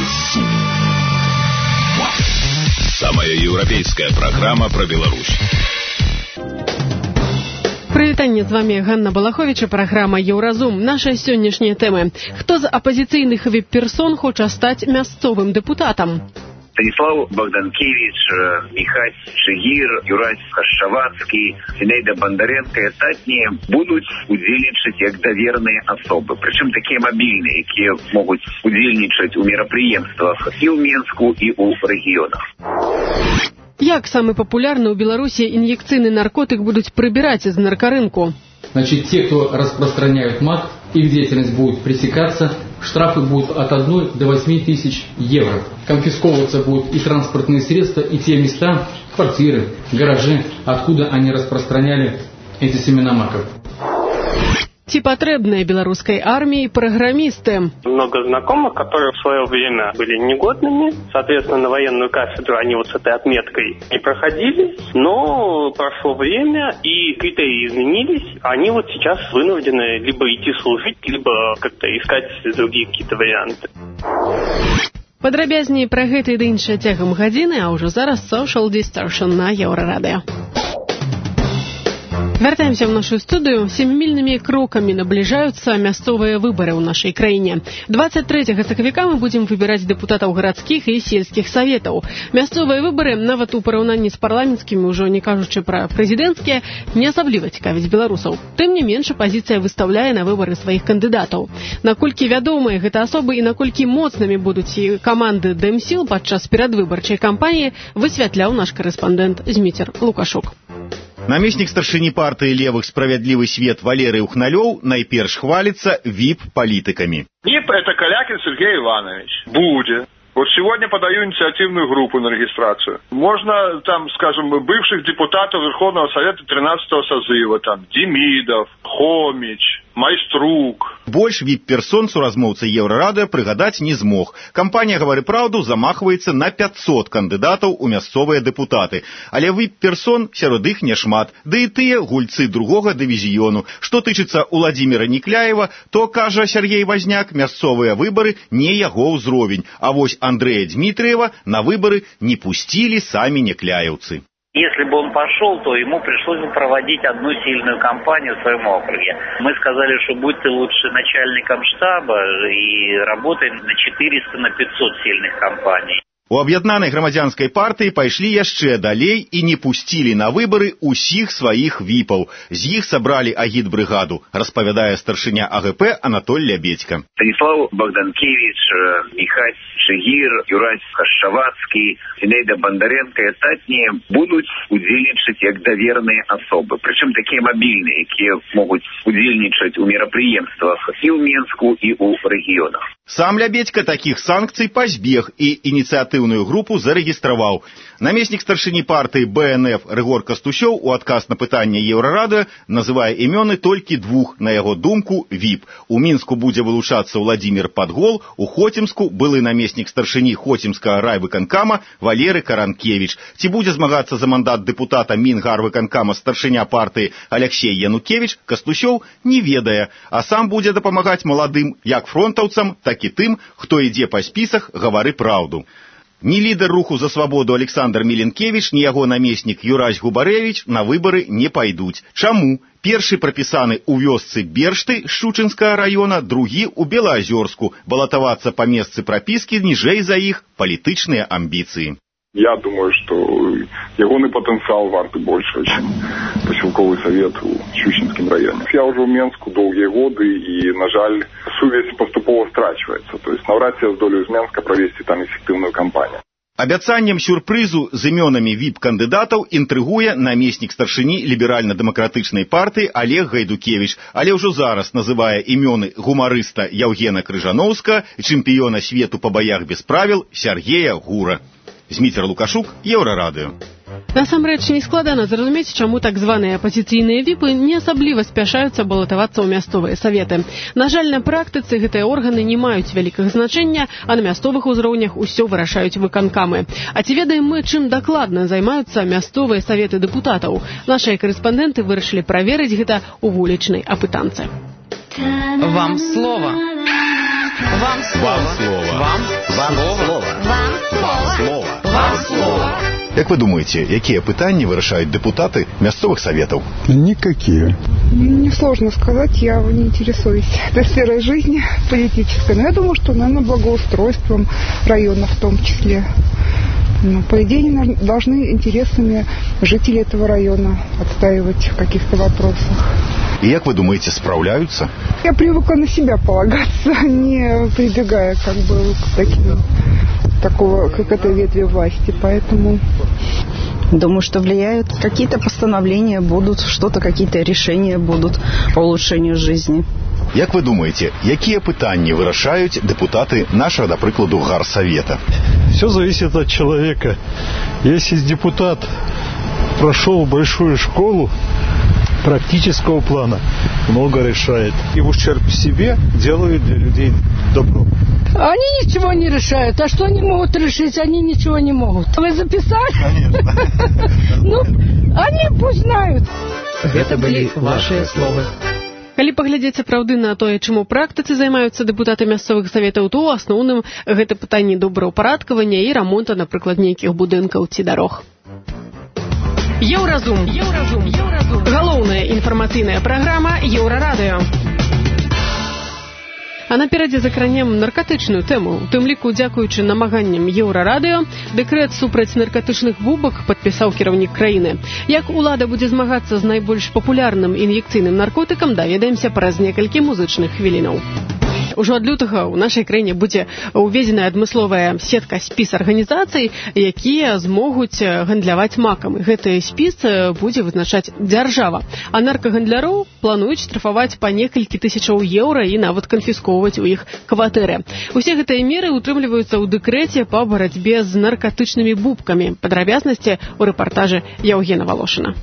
Разум. Самая европейская программа про Беларусь. Прывітанне, з вами Ганна Балахович, праграма «Еўразум». Наша сённяшнія тэмы. Хто з апазіцыйных віп-персон хоча стаць мясцовым дэпутатам? Станислав Богданкевич, Михась Шигир, Юрась Хашавацкий, Зинаида Бондаренко и остальные будут удзельнічаць як даверныя особы. Причем такие мобильные, которые могут удзельнічаць у мерапрыемствах и в Менску, и у регионах. Як самый популярный у Беларуси инъекцийный наркотик будут прибирать из наркорынку? Значит, те, кто распространяют мат, их деятельность будет пресекаться, штрафы будут от 1 до 8 тысяч евро. Конфисковываться будут и транспортные средства, и те места, квартиры, гаражи, откуда они распространяли эти семена маков. Ці патрэбныя беларускай армии программисты? Много знакомых, которые в свое время были негодными. Соответственно, на военную кафедру они вот с этой отметкой не проходили. Но прошло время, и критерии изменились. Они вот сейчас вынуждены либо идти служить, либо как-то искать другие какие-то варианты. Падрабязней пра гэта і да іншае цягам гадзіны, а ўжо зараз Social Distortion на Еўрарадыё. Вяртаемся в нашу студию. Семимильными кроками наближаются мясцовые выборы в нашей краине. 23 сакавіка мы будем выбирать депутатов городских и сельских советов. Мясцовые выборы, нават у параўнанні з парламенцкімі, уже не кажучы про президентские, не асабліва цікавіць беларусаў. Тым не менш, апозіцыя выставляе на выборы своих кандидатов. Наколькі вядомыя гэта асобы і наколькі моцнымі будуць і каманды Дэмсіл падчас перадвыбарчай кампаніі, высвятляў наш корэспандэнт Зміцер Лукашук. Намеснік старшыні партыі левых «Справядлівы свет» Валерый Ухналёў найперш хвалится вип-политиками. ВИП – это Калякин Сергей Иванович. Будет. Вот сегодня подаю инициативную группу на регистрацию. Можно, там, скажем, бывших депутатов Верховного Совета 13-го созыва, там, Демидов, Хомич, Майструк. Больш вип-персон суразмоўца Еўрарадыё прыгадаць не змог. Кампанія «Гавары праўду» замахваецца на 500 кандыдатаў у мясцовыя дэпутаты. Але вип-персон сярод іх няшмат. Да і тыя гульцы другога дывізіёну. Што тычыцца Уладзіміра Нікляева, то, кажа Сергей Вазняк, мясцовыя выбары не яго ўзровень. А вось Андрея Дмитриева на выборы не пустили сами некляевцы. Если бы он пошел, то ему пришлось бы проводить одну сильную кампанию в своем округе. Мы сказали, что будь ты лучше начальником штаба и работай на 400, на 500 сильных кампаний. У аб'яднанай грамадзянскай партыі пайшлі яшчэ далей і не пусцілі на выбары ўсіх сваіх віпаў. З іх сабралі агітбрыгаду, распавядае старшыня АГП Анатоль Лябедька. Станислав Богданкевич, Михась Шигир, Юрась Хашавацкий, Зинаида Бондаренко и остальные будут удзельнічаць як даверныя особы. Причем такие мобильные, которые могут удзельнічаць у мерапрыемствах и в Менску, и у регионах. Сам Лябедька таких санкцый пазбег і ініцыятыўную групу зарэгістраваў. Намеснік старшыні партыі БНФ Рыгор Кастусёў у адказ на пытанне Еўрарадыё называе імёны толькі двух, на яго думку, віп. У Мінску будзе вылучацца Владзімір Падгол, у Хоцімску былы намеснік старшыні Хоцімскага райвыканкама Валеры Каранкевіч. Ці будзе змагацца за мандат дэпутата Мінгарвыканкама старшыня партыі Аляксей Янукевіч, Кастусёў не ведае, а сам будзе дапамагаць маладым як фронтаўцам, так і тым, хто ідзе па спісах «Гавары праўду». Ні лідар руху за свабоду Александр Міленкевіч, ні яго намеснік Юрась Губарэвіч на выбары не пайдуць. Чаму? Першы прапісаны ў вёсцы Бершты Шчучынскага района, другі ў Белаазёрску. Балатавацца па месцы прапіскі ніжэй за іх палітычныя амбіцыі. Я думаю, что ягоный потенциал варты больше, чем поселковый совет у Щучинском районе. Я уже в Менску долгие годы, и, на жаль, сувязь поступово страчивается. То есть навряд ли я здолею из Менска провести там эффективную кампанию. Абяцаннем сюрпрызу з імёнамі віп-кандыдатаў інтрыгуе намеснік старшыні ліберальна-дэмакратычнай партыі Олег Гайдукевіч, але ўжо зараз называе імёны гумарыста Яўгена Крыжаноўскага і чэмпіёна свету па баях без правіл Сергея Гура. Зміцер Лукашук, Еўрарадыё. Насамрэч не складана зразумець, чаму так званыя апазіцыйныя віпы не асабліва спяшаюцца балатавацца ў мясцовыя саветы. На жаль, на практыцы гэтыя органы не маюць вялікага значэння, а на мясцовых узроўнях усё вырашаюць выканкамы. А ці ведаем мы, чым дакладна займаюцца мясцовыя саветы дэпутатаў? Нашыя карэспандэнты вырашылі праверыць гэта ў вулічнай апытанцы. Вам слово. Вам слово. Вам слово. Як ви думаєте, які питання вирішають депутати місцевих советів? Никакие. Несложно сказать, я не интересуюсь этой сферой жизни политической. Но я думаю, что, наверное, благоустройством района в том числе. По идее, они должны интересами жителей этого района отстаивать в каких-то вопросах. І як ви думаєте, справляються? Я привыкла на себя полагаться, не прибегая к этой ветви власти, поэтому... Думаю, что влияют. Какие-то постановления будут, что-то, какие-то решения будут по улучшению жизни. Як ви думаєте, які питання вирішають депутати нашого, до прикладу, Горсовета? Все зависит от человека. Если депутат прошел большую школу практического плана, много решает. И в ущерб себе делает для людей добро. Они ничего не решают. А что они могут решить? Они ничего не могут. Вы записали? Конечно. Ну, они пусть знают. Это были ваши слова. Калі паглядзець сапраўды на тое, чым у практыцы займаюцца дэпутаты мясцовых саветаў, то ў асноўным гэта пытанні добраўпарадкавання і рамонта, напрыклад, нейкіх будынкаў ці дарог. Еўразум. Галоўная інфармацыйная праграма Еўрарадыё. А наперадзе закранем наркатычную тэму. У тым ліку, дзякуючы намаганням Еўрарадыё, дэкрэт супраць наркатычных бубак падпісаў кіраўнік краіны. Як улада будзе змагацца з найбольш папулярным ін'екцыйным наркотыкам, даведаемся праз некалькі музычных хвілінаў. Ужо ад лютага ў нашай краіне будзе уведзеная адмысловая сетка спіс арганізацый, якія змогуць гандляваць макам. Гэты спіс будзе вызначаць дзяржава. А наркагандляроў плануюць штрафаваць па некалькі тысячаў еўра і нават канфіскоўваць у іх кватэры. Усе гэтыя меры утрымліваюцца ў дэкрэце па барацьбе з наркатычнымі бубкамі. Падрабязнасці ў рэпартажы Яўгена Валошына.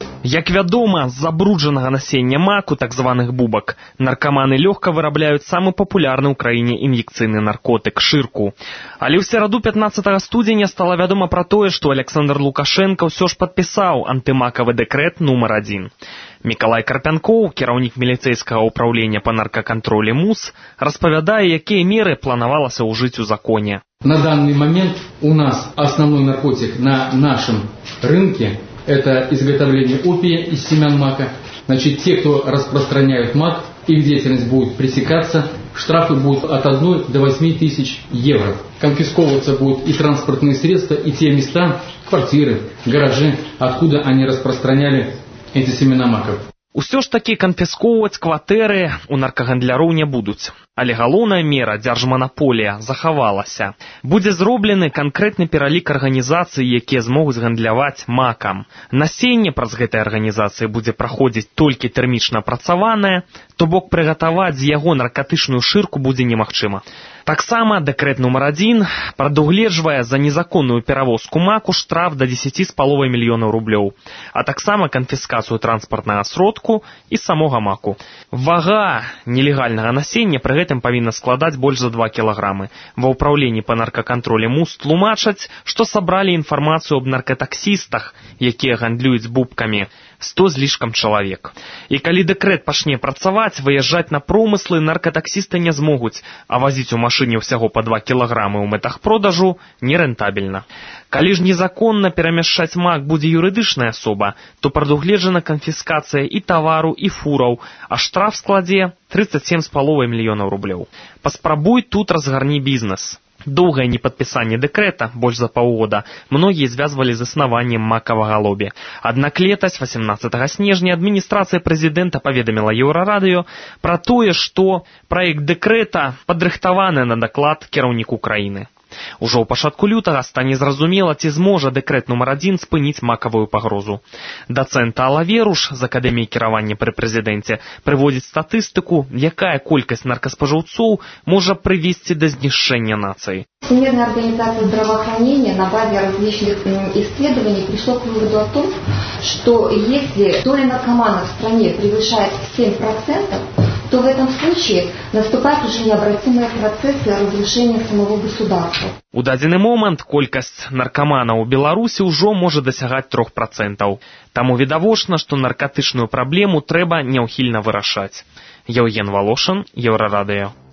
Як вядома, з забруджанага насення маку, так званых бубак, наркаманы лёгка вырабляюць самы папулярны ў краіне ін'екцыйны наркотык – шырку. Але ў сераду 15 студзеня стала вядома пра тое, што Александр Лукашенко ўсё ж падпісаў антымакавы дэкрэт нумар 1. Мікалай Карпянкоў, кіраўнік міліцэйскага ўпраўлення па наркакантролі МУС, распавядае, якія меры планавалася ўжыць у законе. На данный момент у нас основной наркотик на нашем рынке – это изготовление опия из семян мака. Значит, те, кто распространяют мак, их деятельность будет пресекаться, штрафы будут от 1 до 8 тысяч евро. Конфисковываться будут и транспортные средства, и те места, квартиры, гаражи, откуда они распространяли эти семена маков. Усё ж такі канфіскоўваць кватэры у наркагандляроў не будуць. Але галоўная мера дзяржманаполія захавалася. Будзе зроблены канкрэтны пералік арганізацый, якія змогуць гандляваць макам. Насенне праз гэтай арганізацыі будзе праходзіць толькі тэрмічна апрацаванае, то бок прыгатаваць з яго наркатычную шырку будзе немагчыма. Таксама дэкрэт нумар 1 прадугледжвае за незаконную перавозку маку штраф да 10,5 мільёнаў рублёў, а таксама канфіскацыю транспартнага сродку і самога маку. Вага нелегальнага насення пры гэтым павінна складаць больш за 2 кілаграмы. Ва ўпраўленні па наркакантролі МУС тлумачаць, што сабралі інфармацыю аб наркатаксістах, якія гандлююць бубкамі, 100 з лішкам чалавек. І калі дэкрэт пачне працаваць, выязджаць на промыслы наркатаксісты не змогуць, а вазіць у машыне ўсяго па 2 кілаграмы ў мэтах продажу нерэнтабельна. Калі ж незаконна перамяшчаць мак будзе юрыдычная асоба, то прадугледжана канфіскацыя і тавару, і фураў, а штраф складзе 37,5 мільёнаў рублёў. Паспрабуй тут разгарні бізнес. Доўгае непадпісанне дэкрэта, больш за паўгода, многія звязвалі з існаваннем макавага лобі. Аднак летась, 18 снежня, адміністрацыя прэзідэнта паведаміла Еўрарадыё пра тое, што праект дэкрэта падрыхтаваны на даклад кіраўніку краіны. Ужо ў пачатку лютага стане зразумела, ці зможа дэкрэт нумар 1 спыніць макавую пагрозу. Дацэнт Алла Веруш з Акадэміі кіравання пры прэзідэнце прыводзіць статыстыку, якая колькасць наркаспажыўцоў можа прывесці да знішчэння нацыі. Всемирная организация здравоохранения на базе различных исследований пришла к выводу о том, что если доля наркоманов в стране превышает 7%, то в этом случае наступают уже необратимые процессы разрушения самого государства. У дадзены момант колькасць наркаманаў у Беларусі ўжо можа дасягаць 3%. Таму відавочна, што наркатычную праблему трэба няўхільна вырашаць. Яўген Валошын, Еўрарадыё.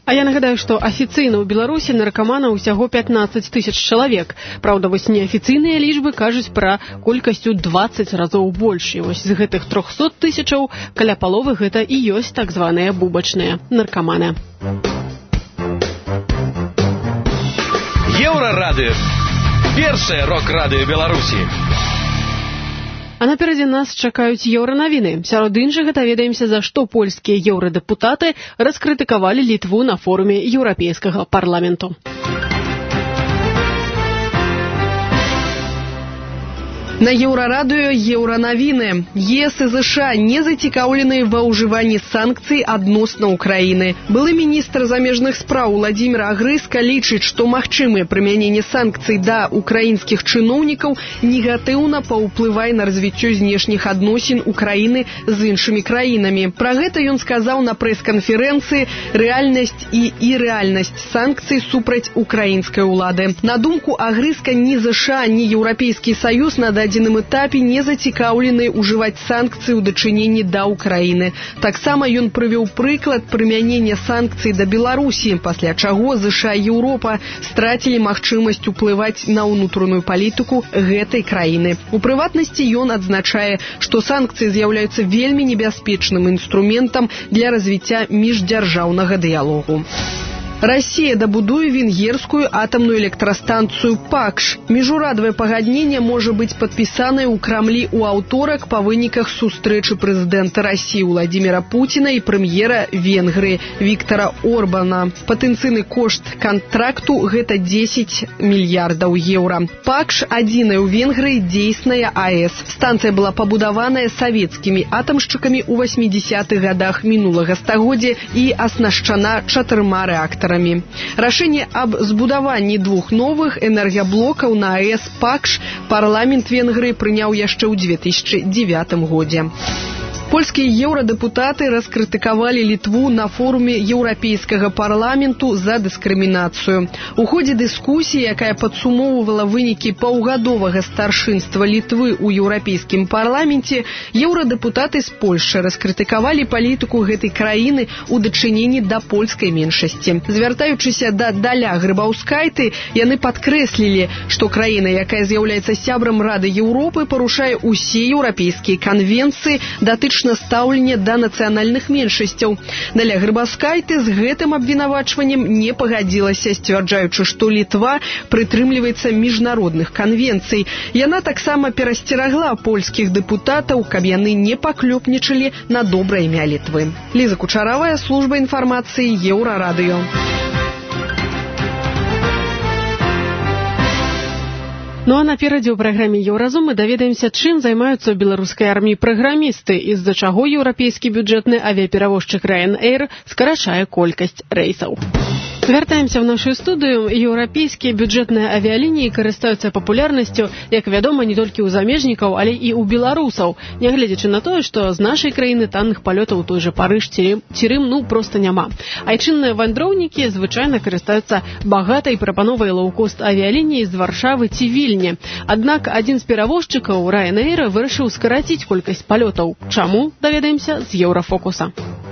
А я нагадаю, што афіцыйна ў Беларусі наркаманаў усяго 15 тысяч чалавек. Праўда, вось неафіцыйныя лічбы кажуць пра колькасць у 20 разоў больш. І вось з гэтых 300 тысячаў каля паловы гэта і ёсць так званыя бубачныя наркаманы. Еўрарадыё. Першае рок-радыё Беларусі. А наперадзе нас чакаюць еўранавіны. Сярод іншага даведаемся, за што польскія еўрадэпутаты раскрытыкавалі Літву на форуме Еўрапейскага парламенту. На Еўрарадыё еўранавіны. ЕС і ЗША не зацікаўлены ва ўжыванні санкцый адносна Украіны. Былы міністр замежных спраў Владзімір Агрыска лічыць, што магчымае прымяненне санкцый да украінскіх чыноўнікаў негатыўна паўплывае на развіццё знешніх адносін Украіны з іншымі краінамі. Пра гэта ён сказаў на прэс-канферэнцыі «Рэальнасць і ірэальнасць санкцый супраць украінскай улады». На думку Агрыска, ні ЗША, ні Еўрапейскі Саюз на дадзеным этапе не зацікаўлены ўжываць санкцыі ў дачыненні да Украіны. Таксама ён прывёў прыклад прымянення санкцый да Беларусі, пасля чаго ЗША і Еўропа страцілі магчымасць уплываць на ўнутраную палітыку гэтай краіны. У прыватнасці ён адзначае, што санкцыі з'яўляюцца вельмі небяспечным інструментам для развіцця міждзяржаўнага дыялогу. Россия дабудуе венгерскую атомную электростанцию ПАКШ. Межурадовое пагаднение может быть подписанное у Кремля у аўторак по выніках сустрэчы президента России Владимира Путина и премьера Венгрии Виктора Орбана. Патэнцыйны кошт контракту гэта 10 миллиардов евро. ПАКШ адзіная ў Венгрии дзейсная АЭС. Станция была пабудаваная советскими атомшчыками у 80-х годах минулага стагоддзя и оснашчана 4 реакторами. Рашэнне аб збудаванні 2 новых энергоблокаў на АЭС ПАКШ парламент Венгрыі прыняў яшчэ ў 2009 годзе. Польскія еўрадэпутаты раскрытыкавалі Літву на форуме Еўрапейскага парламенту за дыскрымінацыю. У ходзе дыскусіі, якая падсумоўвала вынікі паўгадовага старшынства Літвы ў Еўрапейскім парламенце, еўрадэпутаты з Польшчы раскрытыкавалі палітыку гэтай краіны ў дачыненні да польскай меншасці. Звяртаючыся да Даля Грыбаўскайты, яны падкрэслілі, што краіна, якая з'яўляецца сябрам Рады Еўропы, парушае ўсе еўрапейскія канвенцыі датычна стаўлення да нацыянальных меншасцяў. Даля Грыбаўскайты з гэтым абвінавачваннем не пагадзілася, сцвярджаючы, што Літва прытрымліваецца міжнародных канвенцый. Яна таксама перасцерагла польскіх дэпутатаў, каб яны не паклёпнічалі на добрае імя Літвы. Ліза Кучаравая, служба інфармацыі Еўрарадыё. Ну а наперадзе ў праграме «Еўразум» мы даведаемся, чым займаюцца ў беларускай арміі праграмісты, з-за чаго еўрапейскі бюджэтны авіаперавозчык Ryanair скарачае колькасць рэйсаў. Вяртаемся в нашу студыю. Еўрапейскія бюджэтныя авіялініі карыстаюцца папулярнасцю, як вядома, не толькі ў замежнікаў, але і ў беларусаў, нягледзячы на тое, што з нашай краіны танных палётаў у той жа Парыж ці Рым просто няма. Айчынныя вандроўнікі звычайна карыстаюцца багатай прапановай лоўкост авіялініі з Варшавы ці Вільні. Аднак адзін з перавозчыкаў Ryanair вырашыў скараціць колькасць палётаў. Чаму? Даведаемся з Еўрафокуса.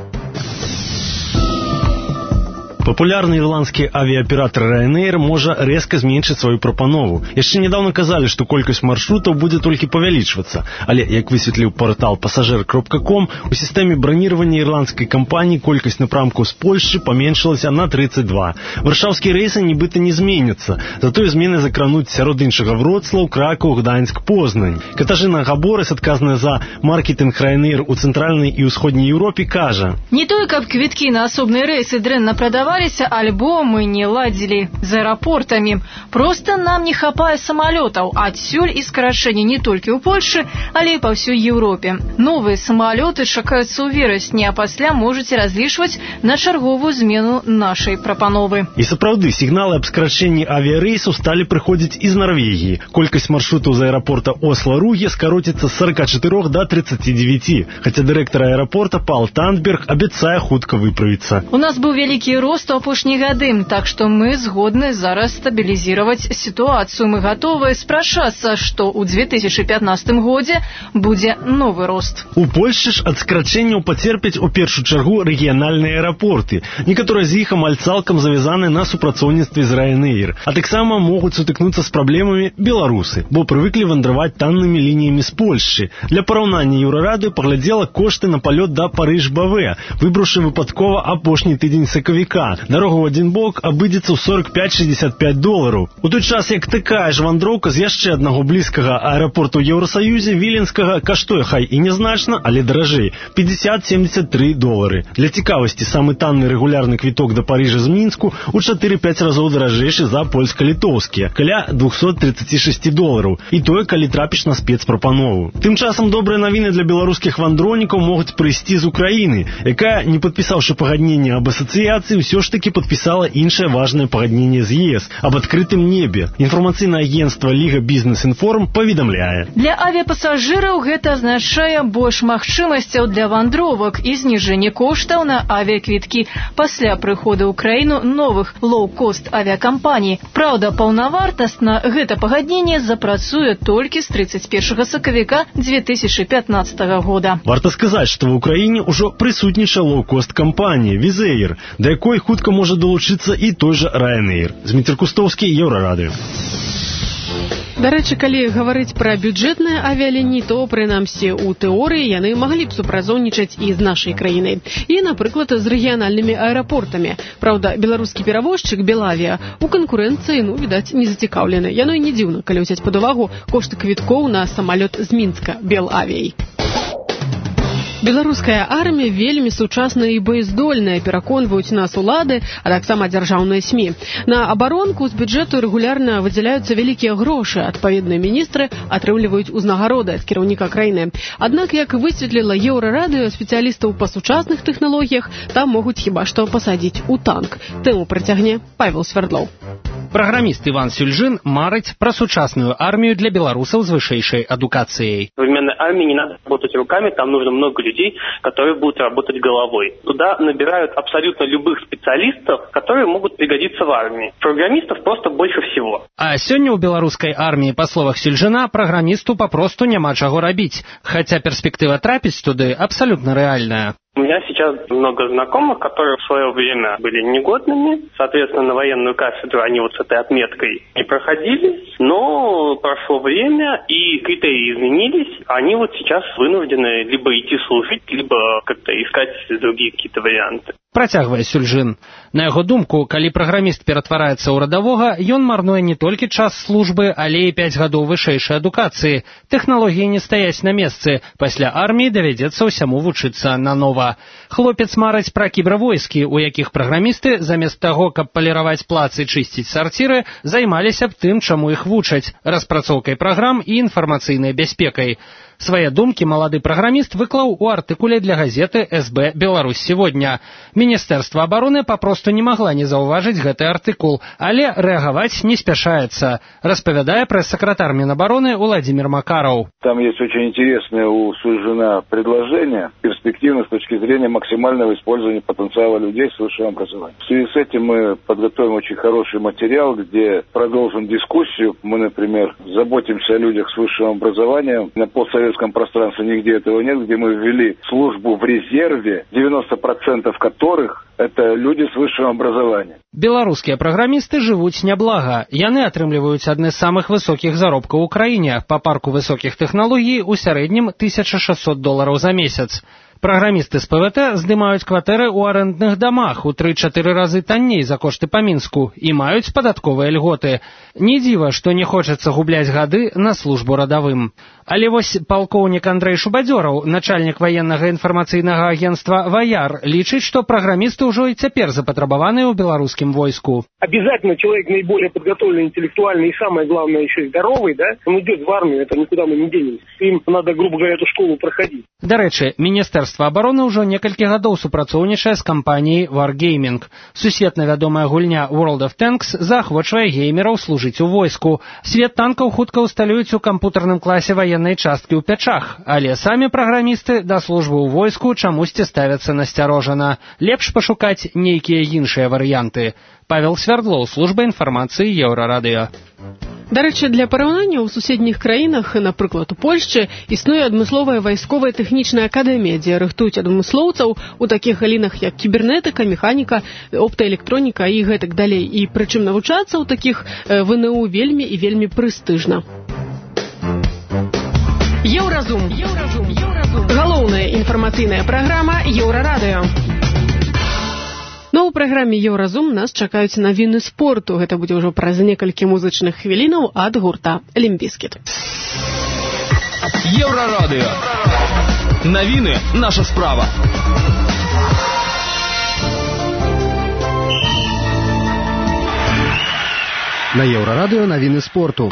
Популярны ірландскі авіааператор Ryanair можа рэзка зменшыць сваю прапанову. Яшчэ нядаўна казалі, што колькасць маршрутаў будзе толькі павялічвацца, але, як высветліў партал Passager.com, у сістэме браніравання ірландскай кампаніі колькасць напрамкаў з Польшчы паменшылася на 32. Варшаўскія рэйсы нібыта не зменяцца, затое змены закрануць сярод іншага Вроцлаў, Кракаў, Гданьск, Познань. Катажына Габорыс, адказная за маркетинг Ryanair у цэнтральнай і ўсходняй Еўропе, кажа: «Не тое, каб квіткі на асобныя рэйсы дрэнна прадавалі, альбо мы не ладзілі з аэрапортамі. Просто нам не хапае самалётаў. Адсюль і скарачэнне не толькі ў Польшы, але і па ўсёй Еўропе. Новыя самалёты чакаюцца ў верасні, а пасля можаце разлічваць на чарговую змену нашай прапановы. І сапраўды, сігналы аб скарачэнні авіярэйсаў сталі прыходзіць з Нарвегіі. Колькасць маршрутаў з аэрапорта Осло-Руге скароціцца з 44 до 39, хаця дырэктар аэрапорта Пал Тандберг абяцае хутка выправіцца. У нас быў вялікі рост росту апошнія гады, так што мы згодны зараз стабілізировать сітуацыю. Мы готовы спрашацца, што ў 2015 годзе будзе новы рост. У Польшчы ж ад скарачэнняў пацерпяць у першую чаргу рэгіянальныя аэрапорты. Некаторыя з іх амаль цалкам завязаны на супрацоўніцтве з Ryanair. А таксама могуць сутыкнуцца з праблемамі беларусы, бо прывыклі вандраваць таннымі лініямі з Польшчы. Для параўнання Еўрарады паглядзела кошты на палёт да Парыж-Баве, выбраўшы выпадкова апошні тыдзень сакавіка. Дарога ў адзін бок абыдзецца ў $45-65. У той час, як такая ж вандроўка з яшчэ аднаго блізкага аэрапорту ў Еўрасаюзе, Віленскага, каштуе хай і нязначна, але даражэй – $50-73. Для цікавасці, самы танны рэгулярны квіток да Парыжа з Мінску у 4-5 разоў даражэйшы за польска-літоўскія, каля $236. І тое, калі трапіш на спецпрапанову. Тым часам добрыя навіны для беларускіх вандроўнікаў могуць прыйсці з Украіны, якая, не падпісаўшы пагадненне аб асацыяцыі, ўсё ж такі падпісала іншае важнае пагадненне з ЕС аб адкрытым небе. Інфармацыйнае агенцтва Ліга Бізнес-Інформ паведамляе. Для авіапасажыраў гэта азначае больш магчымасцяў для вандровак і зніжэнне коштаў на авіаквіткі пасля прыходу ў краіну новых лоу-кост авіакампаній. Праўда, паўнавартасна гэта пагадненне запрацуе толькі з 31 сакавіка 2015 года. Варта сказаць, што ва ўкраіне ўжо прысутнічае лоу-кост кампанія Wizz Air, да якой хутка можа долучыцца і той жа Ryanair. Зміцер Кустоўскі, Еўрарадыё. Дарэчы, калі гаварыць пра бюджэтныя авіялініі, то, прынамсі, у тэорыі яны маглі б супрацоўнічаць і з нашай краінай. І, напрыклад, з рэгіянальнымі аэрапортамі. Праўда, беларускі перавозчык Белавія у канкурэнцыі, відаць, не зацікаўлены. Яно і не дзіўна, калі ўзяць пад увагу кошты квіткоў на самалёт з Мінска Белавіяй. Беларуская армія вельмі сучасная і боездольная, пераконваюць нас улады, а таксама дзяржаўныя СМІ. На абаронку з бюджэту рэгулярна выдзяляюцца вялікія грошы. Адпаведныя міністры атрымліваюць узнагароды ад кіраўніка краіны. Аднак, як высветліла Еўрарадыё, спецыялістаў па сучасных тэхналогіях там могуць хіба што пасадзіць у танк. Тэму працягне Павел Свердлоў. Праграміст Іван Сюльжын марыць пра сучасную армію для беларусаў з вышэйшай адукацыяй. В современной армии не надо работать руками, там нужно много людей, которые будут работать головой. Туда набирают абсолютно любых специалистов, которые могут пригодиться в армии. Программистов просто больше всего. А сёння ў беларускай арміі, па словах Сюльжына, праграмісту папросту няма чаго рабіць, хаця перспектыва трапіць туды абсолютно рэальная. У меня сейчас много знакомых, которые в свое время были негодными. Соответственно, на военную кафедру они вот с этой отметкой не проходили. Но прошло время, и критерии изменились. Они вот сейчас вынуждены либо идти служить, либо как-то искать другие какие-то варианты. Працягвае Сюльжын. На яго думку, калі праграміст ператвараецца ў радавога, ён марнуе не толькі час службы, але і 5 гадоў вышэйшай адукацыі. Тэхналогіі не стаяць на месцы. Пасля арміі давядзецца ўсяму вучыцца нанова. Хлопец марыць пра кібервойскі, у якіх праграмісты, замест таго, каб паліраваць плацы і чысціць сарціры, займаліся б тым, чаму іх вучаць – распрацоўкай праграм і інфармацыйнай бяспекай. Свае думкі малады праграміст выклаў у артыкуле для газеты СБ «Беларусь сегодня». Міністэрства абароны папросту не магла не заўважыць гэты артыкул, але рэагаваць не спяшаецца, распавядае прэс-сакратар Мінабароны Владимир Макаров. Там есть очень интересное у Сюльжина предложение, перспективно с точки зрения максимального использования потенциала людей с высшим образованием. В связи с этим мы подготовим очень хороший материал, где продолжим дискуссию. Мы, например, заботимся о людях с высшим образованием. На постсоветском пространстве нигде этого нет, где мы ввели службу в резерве, 90% которых это люди с высшим образованием. Беларускія праграмісты жывуць няблага. Яны атрымліваюць адны з самых высокіх заробкаў у краіне. Па парку высокіх тэхналогій у сярэднім $1600 за месяц. Праграмісты з ПВТ здымаюць кватэры ў арэндных дамах у 3-4 разы танней за кошты па Мінску і маюць падатковыя льготы. Не дзіва, што не хочацца губляць гады на службу радавым. Але вось палкоўнік Андрэй Шубадзёраў, начальнік военнага інфармацыйнага агентства «Ваяр», лічыць, што праграмісты ўжо і цяпер запатрабаваныя ў беларускім войску. Обязательно человек наиболее подготовленный интеллектуально и, самое главное, еще и здоровый, да? Он идет в армию, это никуда мы не денемся. Им надо, грубо говоря, эту школу проходить. Дарэчы, Міністэрства абароны ўжо некалькі гадоў супрацоўнічае з кампаніяй Wargaming. Сусветна вядомая гульня World of Tanks заахвочвае геймераў служыць у войску. Свет танкаў хутка ўсталююць у кампутарным класе военных ваеннай часткі ў пячах, але самі праграмісты да службы ў войску чамусьці ставяцца насцярожана. Лепш пашукаць нейкія іншыя варыянты. Павел Свярдлоў, служба інфармацыі Еўрарадыё. Дарэчы, для параўнання ў суседніх краінах, напрыклад, у Польшчы, існуе адмысловая вайсковая тэхнічная акадэмія, дзе рыхтуюць адмыслоўцаў у такіх галінах, як кібернетыка, механіка, оптаэлектроніка і гэтак далей. І прычым навучацца ў такіх ВНУ вельмі і вельмі прэстыжна. Еўразум. Галоўная інфармацыйная праграма Еўрарадыё. Ну, у праграме «Еўразум» нас чакаюць навіны спорту. Гэта будзе ўжо праз некалькі музычных хвілінаў ад гурта «Лімп Бізкіт». Еўрарадыё. Навіны – наша справа. На Еўрарадыё навіны спорту.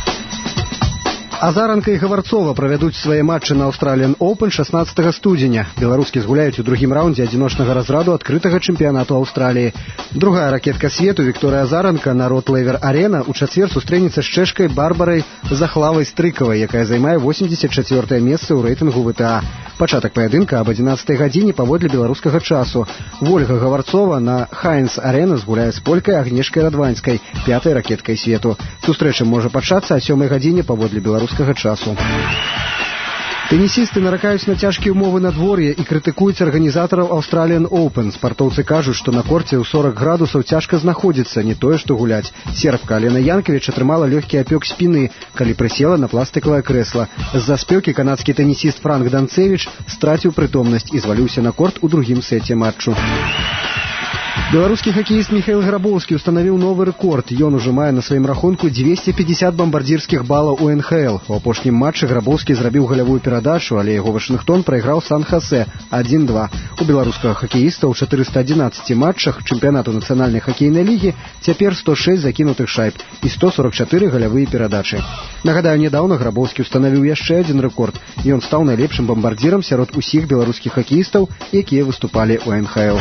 Азаранка і Гаварцова правядуць свае матчы на Australian Open 16 студзеня. Беларускі згуляюць у другім раўндзе адзіночнага разраду адкрытага чэмпіянату Аўстраліі. Другая ракетка свету Вікторыя Азаранка на Род Лейвер Арена ў чацвер сустрэнецца з чэшкай Барбарай Захлавай Стрыкавай, якая займае 84-е месца ў рэйтынгу ВТА. Пачатак паядынка аб 11 гадзіне паводле беларускага часу. Вольга Гаварцова на Хайнс Арена згуляе з полькай Агнешкай Радванскай, 5-й ракеткай свету. Сустрэча можа пачацца а 7 гадзіне паводле беларускага часу. Тэнісісты наракаюць на цяжкія ўмовы надвор'я і крытыкуюць арганізатараў Australian Open. Спартоўцы кажуць, што на корце ў 40 градусаў цяжка знаходзіцца, не тое што гуляць. Сербка Алена Янкавіч атрымала лёгкі апёк спіны, калі прысела на пластыкавае крэсла. З-за спёкі канадскі тэнісіст Франк Данцевіч страціў прытомнасць і зваліўся на корт у другім сеце матчу. Беларускі хакеіст Міхаіл Грабоўскі устанавіў новы рэкорд. Ён ужо мае на сваім рахунку 250 бамбардзірскіх балаў у НХЛ. У апошнім матчы Грабоўскі зрабіў галявую перадачу, але яго Вашынгтон прайграў Сан-Хасе 1-2. У беларускага хакеіста ў 411 матчах чэмпіянату нацыянальнай хакейнай лігі цяпер 106 закінутых шайб і 144 галявыя перадачы. Нагадаю, нядаўна Грабоўскі устанавіў яшчэ адзін рэкорд. Ён стаў найлепшым бамбардзірам сярод усіх беларускіх хакеістаў, якія выступалі ў НХЛ.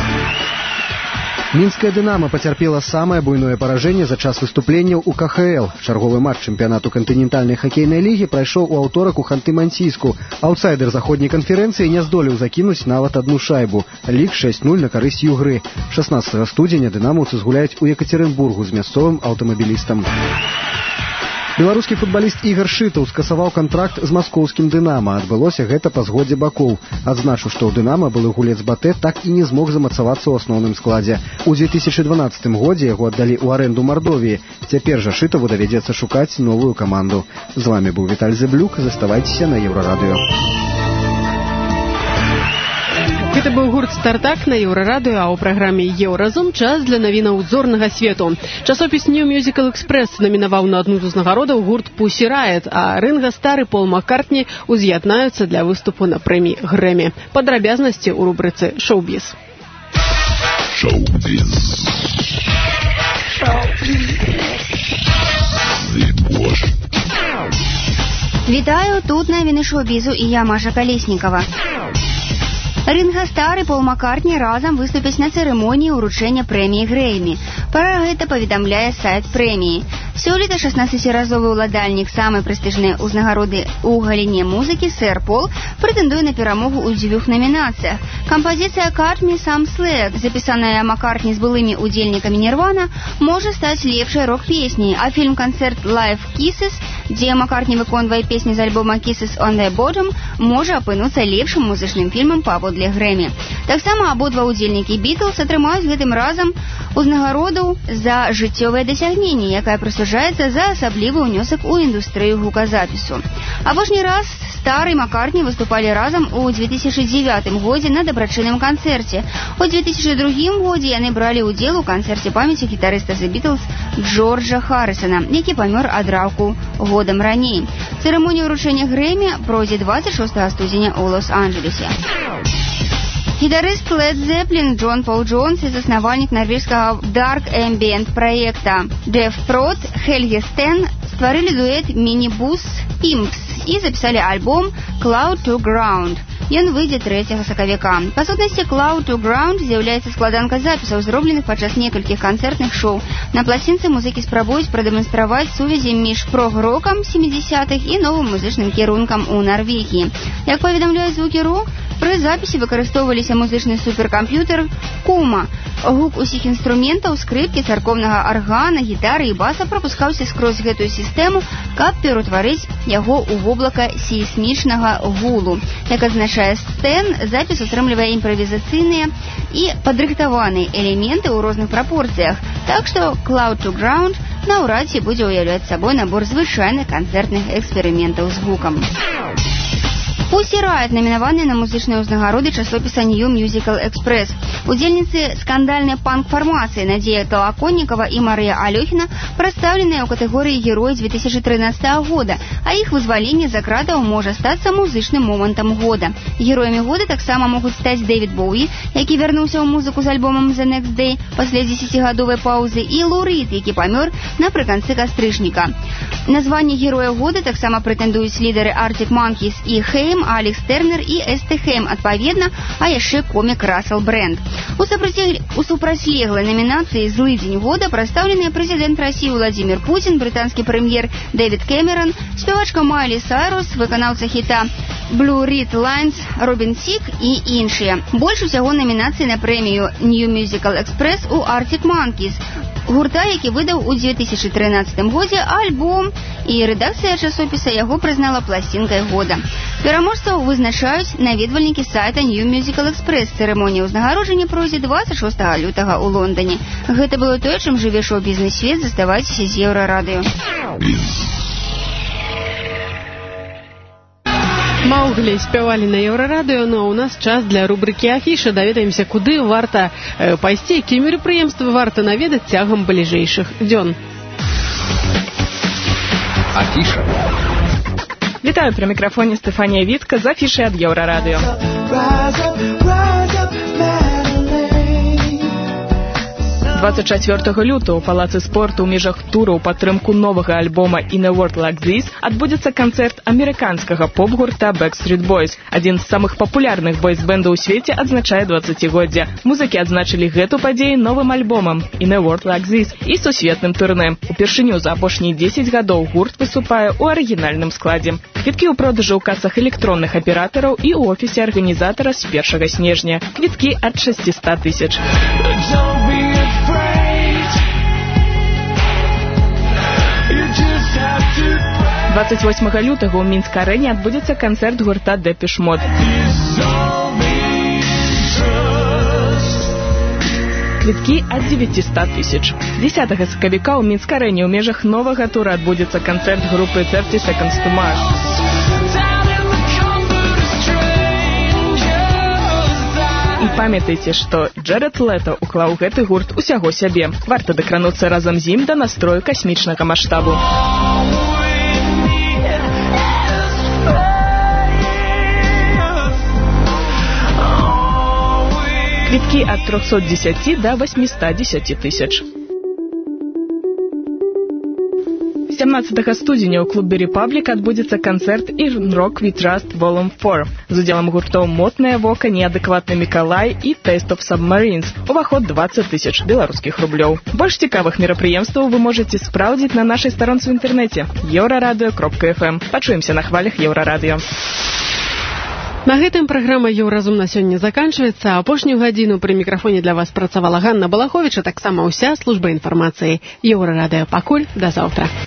Мінская «Дынамо» пацярпела самае буйное паражэнне за час выступленняў у КХЛ. Чарговы матч чэмпіянату кантынентальнай хакейнай лігі прайшоў у аўторак у Ханты-Мансійску. Аўтсайдер заходняй канферэнцыі не здолеў закінуць нават адну шайбу. Лік 6-0 на карысць Югры. 16 студзеня дынамаўцы згуляюць у Екатеринбургу з мясцовым аўтамабілістам. Беларускі футбаліст Ігар Шытаў скасаваў кантракт з маскоўскім «Дынамо». Адбылося гэта па згодзе бакоў. Адзначу, што ў «Дынамо» былы гулец Батэ так і не змог замацавацца ў асноўным складзе. У 2012 годзе яго аддалі ў арэнду Мардовіі. Цяпер жа Шытаву давядзецца шукаць новую каманду. З вамі быў Віталь Зэблюк. Заставайцеся на Еўрарадыё. Гэта быў гурт «Стартак» на Еўрарадыё, а ў праграме «Еўразум» час для навінаў зорнага свету. Часопіс New Musical Express намінаваў на адну з узнагародаў гурт Pussy Riot, а Ринга Стар і Пол Маккартні уз'яднаюцца для выступу на прэміі Грэмі. Падрабязнасці ў рубрыцы «Шоу-біз». Вітаю, тут навіны шоу-бізу і я, Маша Калеснікова. Ринга Стар і Пол Маккартні разам выступяць на цырымоніі ўручэння прэміі Грэмі. Пра гэта паведамляе сайт прэміі. Сёлета 16-разовы ўладальнік самай прэстыжнай узнагароды ў галіне музыкі сэр Пол прэтэндуе на перамогу ў 2 намінацыях. Кампазіцыя «Картні Сам Слэг», запісаная Маккартні з былымі удзельнікамі Нірвана, можа стаць лепшай рок-песняй, а фільм-канцэрт «Live Kisses», дзе Маккартні выконвае песні з альбома «Kisses on the Bottom», можа апынуцца лепшым музычным фільмам паводле Грэмі. Таксама абодва ўдзельнікі «Бітлз» атрымаюць гэтым разам узнагароду за жыццёвае дасягненне, якая прысуджаецца за асаблівы ўнёсак у індустрыю гуказапісу. Апошні раз Стар і Маккартні выступалі разам у 2009 годзе на дабрачынным канцэрце. У 2002 годзе яны бралі ўдзел у канцэрце памяці гітарыста The Beatles Джорджа Харрысона, які памёр ад раку годам раней. Цырымонія ўручэння Грэмі пройдзе 26 студзеня ў Лос-Анджелесе. Гітарыст Led Zeppelin Джон Пол Джонс і заснавальнік нарвежскага Dark Ambient праекта Джеф Прот Хельге Стен стварылі дуэт «Minibus Imps» і запісалі альбом «Cloud to Ground». Ён выйдзе 3 сакавіка. Па сутнасці, Cloud to Ground з'яўляецца складанкай запісаў, зробленых падчас некалькіх канцэртных шоу. На пласцінцы музыкі спрабуюць прадэманстраваць сувязі між прог-рокам 70-х і новым музычным кірункам у Нарвегіі. Як паведамляюць звукі рок, пры запісе выкарыстоўваліся музычны суперкамп'ютер Кума. Гук усіх інструментаў, скрыпкі, царкоўнага аргана, гітары і баса прапускаўся скрозь гэтую сістэму, каб ператварыць яго ў воблака сейсмічнага гулу. Як азначае Стэн, запіс утрымлівае імправізацыйныя і падрыхтаваныя элементы ў розных прапорцыях, так што Cloud to Ground наўрад ці будзе ўяўляць сабой набор звычайных канцэртных эксперыментаў з гукам. Pussy Riot намінаваныя на музычныя ўзнагароды часопіса New Musical Express. Удзельніцы скандальнай панк-фармацыі Надзея Толоконникова і Марыя Алёхіна прадстаўленыя ў катэгорыі Героі 2013 года, а іх вызваленне з кратаў можа стацца музычным момантам года. Героямі года таксама могуць стаць Дэвід Боуі, які вярнуўся ў музыку з альбомам The Next Day пасля 10гадовай паўзы, і Лу Рид, які памёр напрыканцы кастрычніка. На званне Героя года таксама прэтэндуюць лідары Arctic Monkeys і Хейм, Алекс Тернер і Эсте Хейм, адпаведна, а яшчэ комік Рассел Брэнд. У супрацьлеглай номінацыі «Злы дзень года» прадстаўленыя прэзідэнт Расіі Владзімір Пуцін, брытанскі прэм'ер Дэвід Кэмерон, спявачка Майлі Сайрус, выканаўца хіта Blue Red Lines Робін Тик і іншыя. Больш усяго номінацый на прэмію New Musical Express у Arctic Monkeys, гурта, які выдаў у 2013 годзе альбом, і рэдакцыя часопіса яго прызнала пласцінкай года. Пераможцаў вызначаюць наведвальнікі сайта New Musical Express. Цырымонія ўзнагароджання пройдзе 26 лютага ў Лондоне. Гэта было тое, чым жыве шоу-бізнес-свет. Заставайцеся з Еўрарадыё. Мауглі спявалі на Еўрарадыё, но у нас час для рубрыкі Афіша. Даведаемся, куды варта пайсці, якія мерапрыемствы варта наведаць цягам бліжэйшых дзён. Афіша. Вітаю, при мікрафоне Стефанія Вітка з афішай ад Еўрарадыё. 24 лютого ў палацы спорту ў межах тура ў падтрымку новага альбома «In a World Like This» адбудзецца канцэрт амерыканскага поп-гурта Backstreet Boys. Адзін з самых папулярных бойс-бэндаў у свеце адзначае 20-годдзе. Музыкі адзначылі гэту падзею новым альбомам «In a World Like This» і сусветным турнэ. Упершыню за апошнія 10 гадоў гурт выступае ў арыгінальным складзе. Квіткі ў продажы ў касах электронных аператараў і ў офісе арганізатара з 1 снежня. Квіткі ад 600 тысяч. 28 лютага ў Мінск-арэне адбудзецца канцэрт гурта Depeche Mode. Квіткі ад 900 тысяч. 10 сакавіка ў Мінск-арэне ў межах новага тура адбудзецца канцэрт групы 30 Seconds to Mars. І памятайце, што Джэред Лето уклаў гэты гурт усяго сябе. Варта дакрануцца разам з ім да настрою касмічнага маштабу. Квіткі ад 310 до 810 тысяч. 17 студзеня ў клубе «Репаблік» адбудзецца канцэрт «In Rock We Trust Volume 4» з удзелам гуртоў «Мотнае вока», «Неадэкватны Мікалай» і «Taste of Submarines». Уваход 20 тысяч беларускіх рублёў. Больш цікавых мерапрыемстваў вы можаце спраўдзіць на нашай старонцы ў інтэрнэце euraradыо.fm. Пачуемся на хвалях Еўрарадыё. На гэтым праграма «Еўразум» на сёння заканчваецца. Апошнюю гадзіну пры мікрафоне для вас працавала Ганна Балаховіч, а таксама ўся служба інфармацыі Еўрарадыё. Пакуль, да заўтра.